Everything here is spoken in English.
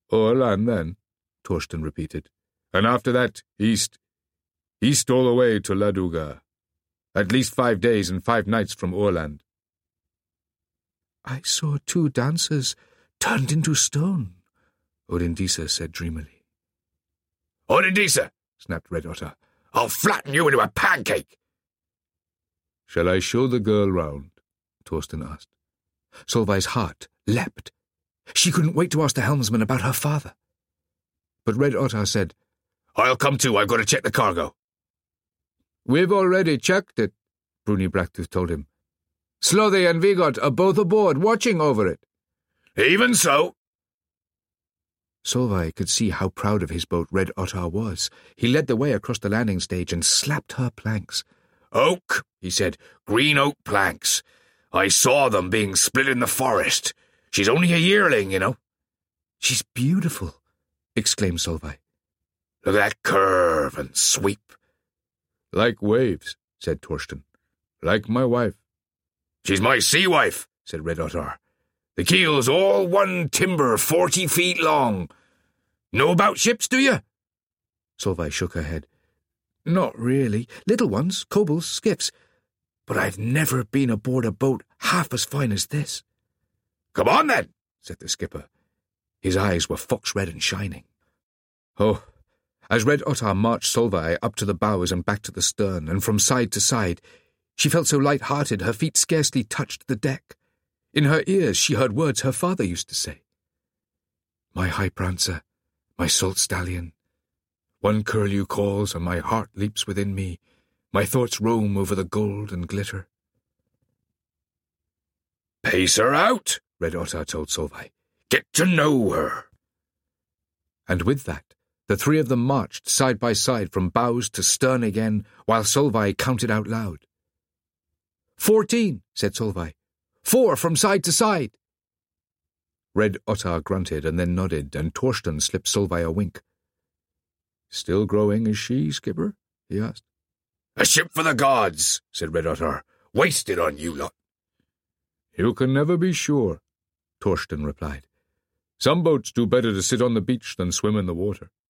Åland, then, Torsten repeated. And after that, east. He stole away to Ladoga. At least 5 days and 5 nights from Åland. I saw 2 dancers turned into stone, Odin-Disa said dreamily. Odin-Disa, snapped Red Otter, I'll flatten you into a pancake. Shall I show the girl round? Torsten asked. Solveig's heart leapt. She couldn't wait to ask the helmsman about her father. But Red Otter said, I'll come too, I've got to check the cargo. We've already checked it, Bruni Blacktooth told him. Slothy and Vigot are both aboard, watching over it. Even so. Solveig could see how proud of his boat Red Otter was. He led the way across the landing stage and slapped her planks. Oak, he said, green oak planks. I saw them being split in the forest. She's only a yearling, you know. She's beautiful, exclaimed Solveig. Look at that curve and sweep. Like waves, said Torsten. Like my wife. She's my sea wife, said Red Otter. The keel's all one timber 40 feet long. Know about ships, do you? Solveig shook her head. Not really. Little ones, kobolds, skiffs. But I've never been aboard a boat half as fine as this. Come on, then, said the skipper. His eyes were fox-red and shining. Oh, as Red Otter marched Solveig up to the bows and back to the stern, and from side to side, she felt so light-hearted her feet scarcely touched the deck. In her ears she heard words her father used to say. My high prancer, my salt stallion, one curlew calls and my heart leaps within me, my thoughts roam over the gold and glitter. Pace her out, Red Otter told Solveig. Get to know her. And with that, the 3 of them marched side by side from bows to stern again, while Solveig counted out loud. 14, said Solveig. 4 from side to side. Red Otter grunted and then nodded, and Torsten slipped Solveig a wink. Still growing, is she, skipper? He asked. A ship for the gods, said Red Otter. Wasted on you lot. You can never be sure, Torsten replied. Some boats do better to sit on the beach than swim in the water.